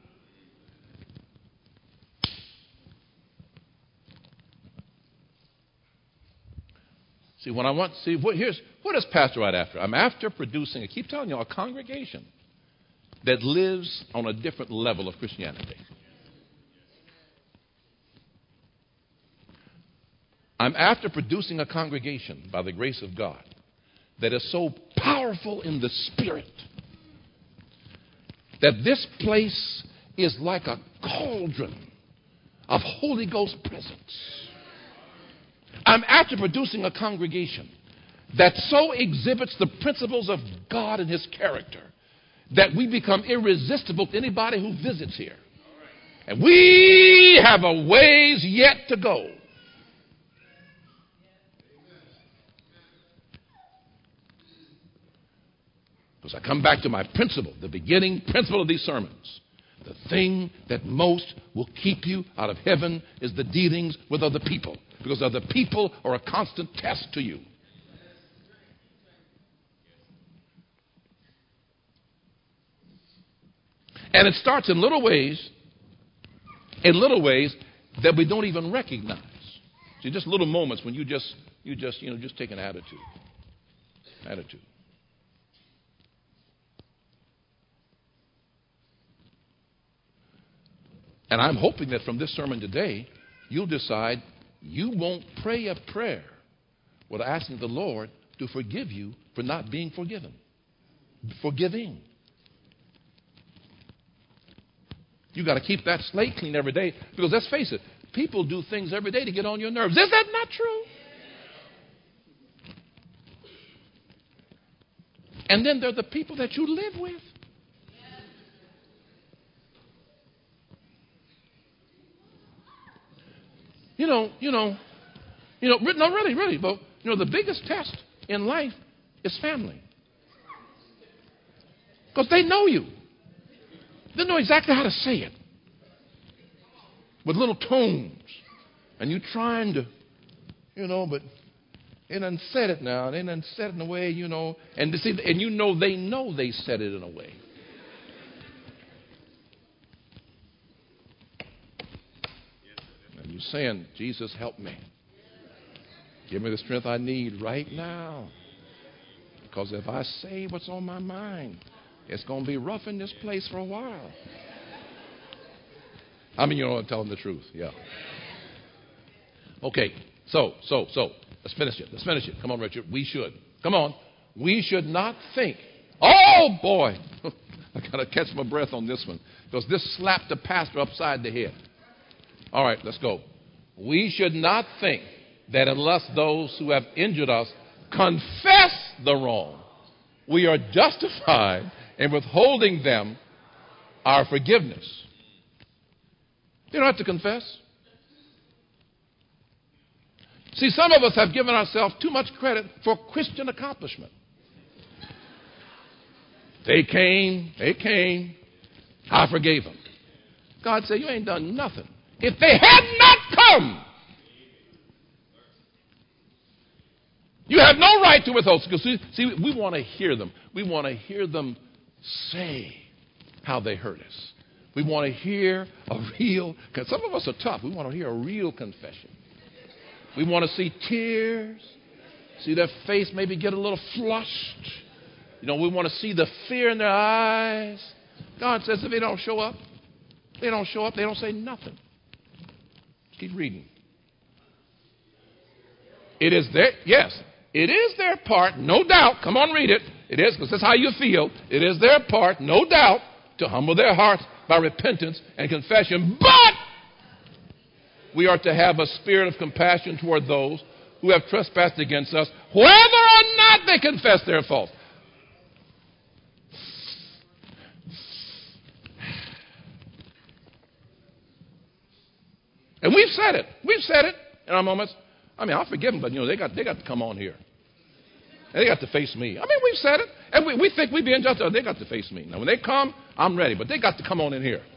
See, when I want, see, what, here's, what is Pastor right after? I'm after producing, I keep telling you, a congregation that lives on a different level of Christianity. I'm after producing a congregation, by the grace of God, that is so powerful in the Spirit that this place is like a cauldron of Holy Ghost presence. I'm after producing a congregation that so exhibits the principles of God and his character that we become irresistible to anybody who visits here. And we have a ways yet to go. Because I come back to my principle, the beginning principle of these sermons. The thing that most will keep you out of heaven is the dealings with other people. Because other people are a constant test to you. And it starts in little ways, in little ways that we don't even recognize. See, just little moments when you just, you just, you know, just take an attitude. Attitude. And I'm hoping that from this sermon today, you'll decide you won't pray a prayer without asking the Lord to forgive you for not being forgiven. Forgiving. You got to keep that slate clean every day, because let's face it, people do things every day to get on your nerves. Is that not true? And then there are the people that you live with. You know, you know, you know, no, really, really, but, you know, the biggest test in life is family. Because they know you. They know exactly how to say it. With little tones. And you trying to, you know, but they done said it now. They done said it in a way, you know, and to see, and you know they know they said it in a way. You're saying, Jesus, help me. Give me the strength I need right now. Because if I say what's on my mind, it's going to be rough in this place for a while. I mean, you know, I'm telling the truth. Yeah. Okay. So, so, so, let's finish it. Let's finish it. Come on, Richard. We should. Come on. We should not think. Oh, boy. I got to catch my breath on this one. Because this slapped the pastor upside the head. All right, let's go. We should not think that unless those who have injured us confess the wrong, we are justified in withholding them our forgiveness. You don't have to confess. See, some of us have given ourselves too much credit for Christian accomplishment. They came, they came, I forgave them. God said, you ain't done nothing. If they had not come, you have no right to withhold. Because see, see, we want to hear them. We want to hear them say how they hurt us. We want to hear a real, because some of us are tough. We want to hear a real confession. We want to see tears, see their face maybe get a little flushed. You know, we want to see the fear in their eyes. God says if they don't show up, they don't show up, they don't say nothing. Keep reading. It is their, yes, it is their part, no doubt. Come on, read it. It is, because that's how you feel. It is their part, no doubt, to humble their hearts by repentance and confession. But we are to have a spirit of compassion toward those who have trespassed against us, whether or not they confess their faults. And we've said it. We've said it in our moments. I mean, I'll forgive them, but, you know, they got, they got to come on here. And they got to face me. I mean, we've said it. And we, we think we're being just. They got to face me. Now, when they come, I'm ready. But they got to come on in here.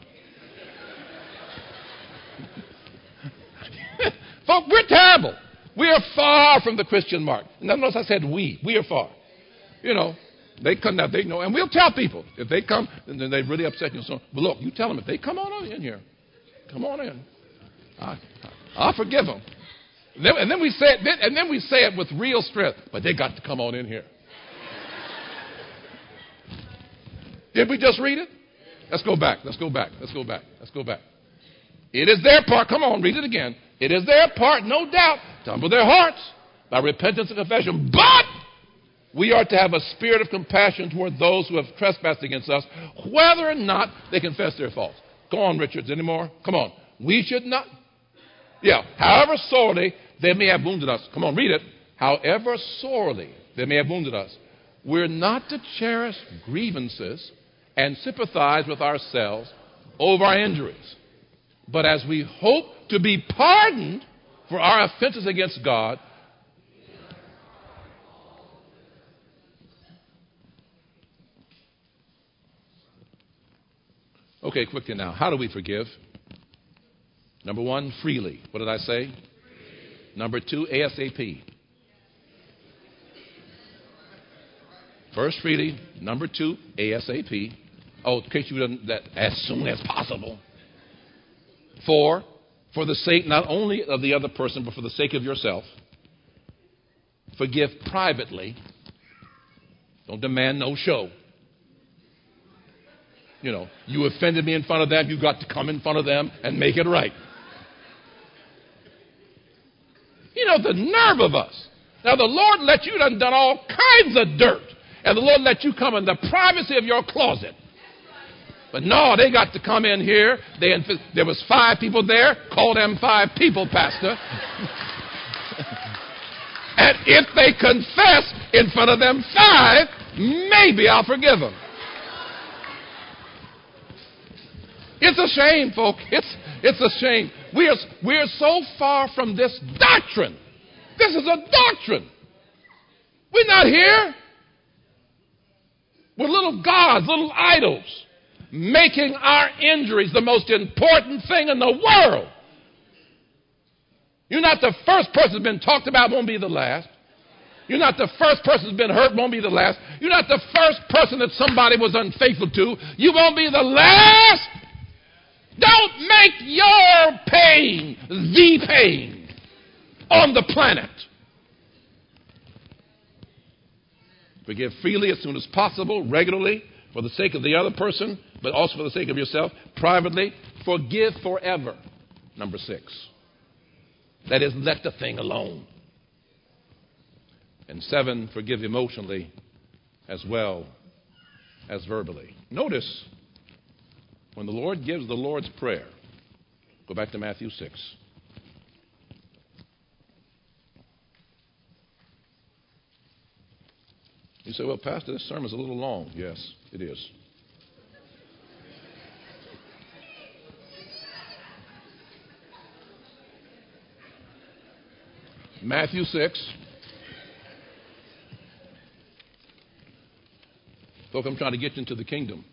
Folks, we're terrible. We are far from the Christian mark. And notice I said we. We are far. You know, they come now. They know. And we'll tell people. If they come, then they really upset you. So, but look, you tell them if they come on in here. Come on in. I, I'll forgive them. And then, and then we say it, and then we say it with real strength. But they got to come on in here. Did we just read it? Let's go back. Let's go back. Let's go back. Let's go back. It is their part. Come on, read it again. It is their part, no doubt, to humble their hearts by repentance and confession. But we are to have a spirit of compassion toward those who have trespassed against us, whether or not they confess their faults. Go on, Richards. Any more? Come on. We should not. Yeah. However sorely they may have wounded us. Come on, read it. However sorely they may have wounded us, we're not to cherish grievances and sympathize with ourselves over our injuries. But as we hope to be pardoned for our offenses against God, okay, quickly now. How do we forgive? Number one, freely. What did I say? Freely. Number two, ASAP. First, freely. Number two, ASAP. Oh, in case you didn't, that as soon as possible. Four, for the sake not only of the other person, but for the sake of yourself. Forgive privately. Don't demand no show. You know, you offended me in front of them, you got to come in front of them and make it right. You know, the nerve of us. Now, the Lord let you done done all kinds of dirt. And the Lord let you come in the privacy of your closet. But no, they got to come in here. They, there was five people there. Call them five people, Pastor. And if they confess in front of them five, maybe I'll forgive them. It's a shame, folks. It's, it's a shame. We are, we are so far from this doctrine. This is a doctrine. We're not here with little gods, little idols, making our injuries the most important thing in the world. You're not the first person who's been talked about, won't be the last. You're not the first person who's been hurt, won't be the last. You're not the first person that somebody was unfaithful to. You won't be the last. Don't make your pain the pain on the planet. Forgive freely as soon as possible, regularly, for the sake of the other person, but also for the sake of yourself, privately. Forgive forever. Number six. That is, let the thing alone. And seven, forgive emotionally as well as verbally. Notice, when the Lord gives the Lord's Prayer, go back to Matthew six. You say, well, Pastor, this sermon's a little long. Yes, it is. Matthew six. Folks, I'm trying to get you into the kingdom.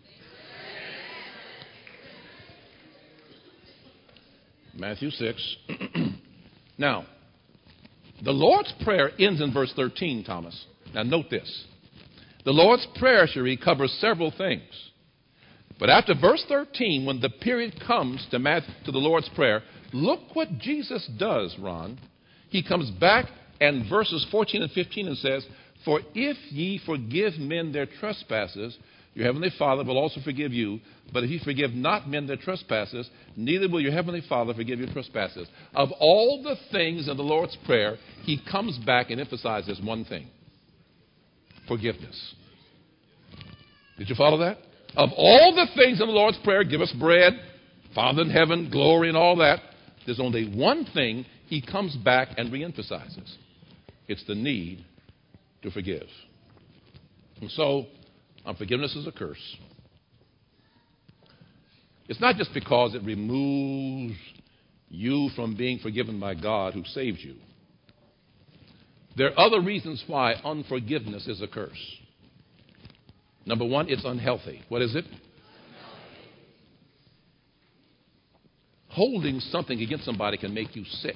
Matthew six. Now, the Lord's Prayer ends in verse thirteen, Thomas. Now, note this. The Lord's Prayer, Cherie, covers several things. But after verse thirteen, when the period comes to, Matthew, to the Lord's Prayer, look what Jesus does, Ron. He comes back and verses fourteen and fifteen and says, for if ye forgive men their trespasses, your heavenly Father will also forgive you. But if ye forgive not men their trespasses, neither will your heavenly Father forgive your trespasses. Of all the things in the Lord's Prayer, he comes back and emphasizes one thing. Forgiveness. Did you follow that? Of all the things in the Lord's Prayer, give us bread, Father in heaven, glory and all that, there's only one thing he comes back and reemphasizes. It's the need to forgive. And so, unforgiveness is a curse. It's not just because it removes you from being forgiven by God who saved you. There are other reasons why unforgiveness is a curse. Number one, it's unhealthy. What is it? Holding something against somebody can make you sick.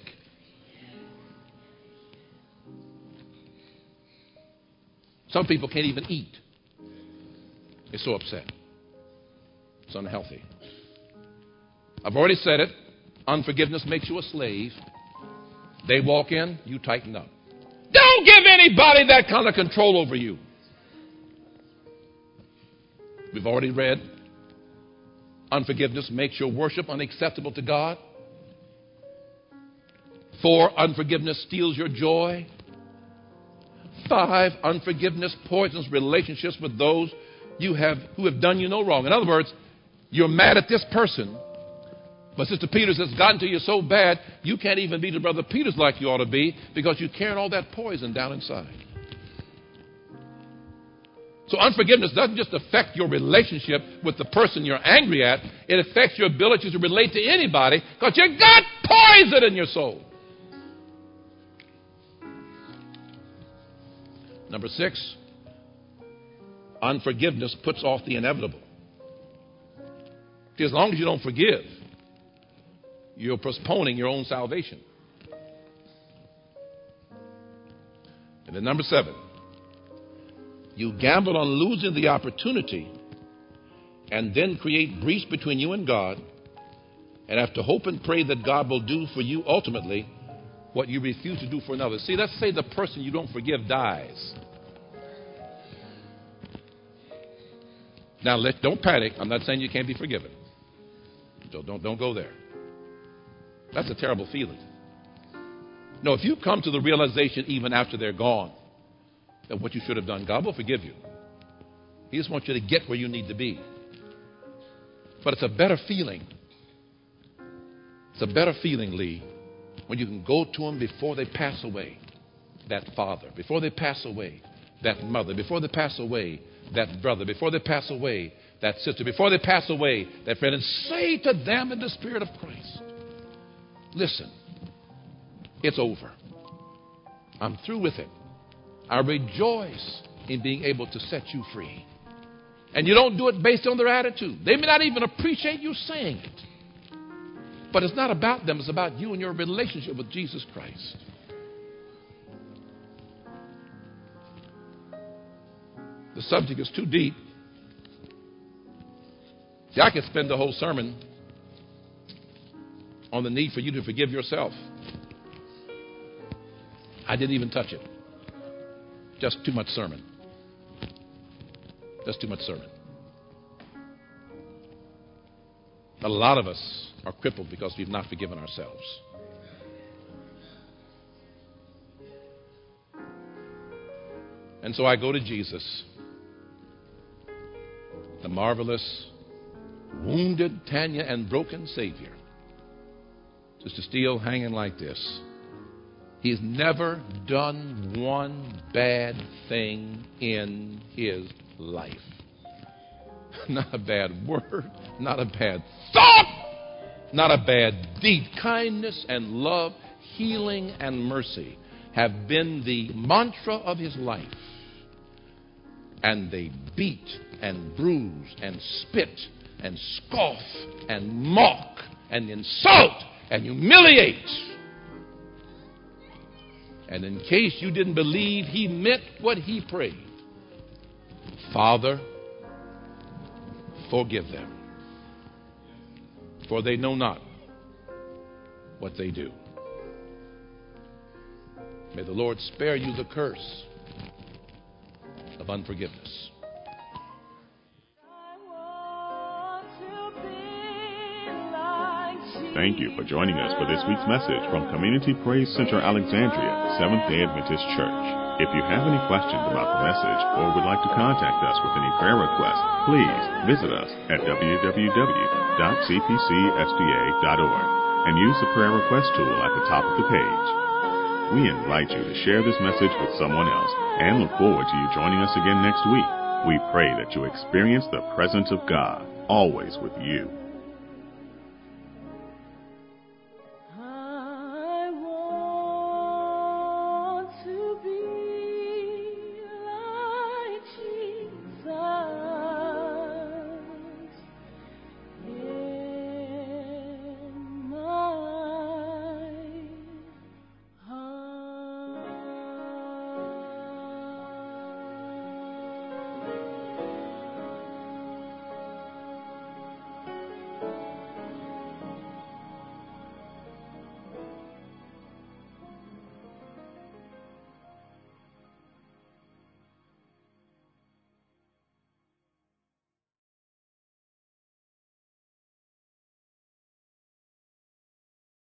Some people can't even eat. They're so upset. It's unhealthy. I've already said it. Unforgiveness makes you a slave. They walk in, you tighten up. Don't give anybody that kind of control over you. We've already read. Unforgiveness makes your worship unacceptable to God. Four, unforgiveness steals your joy. Five, unforgiveness poisons relationships with those you have who have done you no wrong. In other words, you're mad at this person, But Sister Peters, it's gotten to you so bad, you can't even be to Brother Peters like you ought to be because you're carrying all that poison down inside. So unforgiveness doesn't just affect your relationship with the person you're angry at. It affects your ability to relate to anybody because you got poison in your soul. Number six, unforgiveness puts off the inevitable. See, as long as you don't forgive, you're postponing your own salvation. And then number seven, you gamble on losing the opportunity and then create breach between you and God and have to hope and pray that God will do for you ultimately what you refuse to do for another. See, let's say the person you don't forgive dies. Now, let, don't panic. I'm not saying you can't be forgiven. So don't, don't go there. That's a terrible feeling. No, if you come to the realization even after they're gone that what you should have done, God will forgive you. He just wants you to get where you need to be. But it's a better feeling. It's a better feeling, Lee, when you can go to them before they pass away, that father, before they pass away, that mother, before they pass away, that brother, before they pass away, that sister, before they pass away, that friend, and say to them in the Spirit of Christ, listen, it's over. I'm through with it. I rejoice in being able to set you free. And you don't do it based on their attitude. They may not even appreciate you saying it. But it's not about them. It's about you and your relationship with Jesus Christ. The subject is too deep. See, I could spend the whole sermon on the need for you to forgive yourself. I didn't even touch it. Just too much sermon. Just too much sermon. A lot of us are crippled because we've not forgiven ourselves. And so I go to Jesus, the marvelous, wounded, Tanya, and broken Savior. Sister Steele hanging like this. He's never done one bad thing in his life. Not a bad word, not a bad thought, not a bad deed. Kindness and love, healing and mercy have been the mantra of his life. And they beat and bruise and spit and scoff and mock and insult and humiliate. And in case you didn't believe he meant what he prayed, Father, forgive them, for they know not what they do. May the Lord spare you the curse of unforgiveness. Thank you for joining us for this week's message from Community Praise Center Alexandria, Seventh-day Adventist Church. If you have any questions about the message or would like to contact us with any prayer requests, please visit us at w w w dot c p c s d a dot org and use the prayer request tool at the top of the page. We invite you to share this message with someone else and look forward to you joining us again next week. We pray that you experience the presence of God always with you.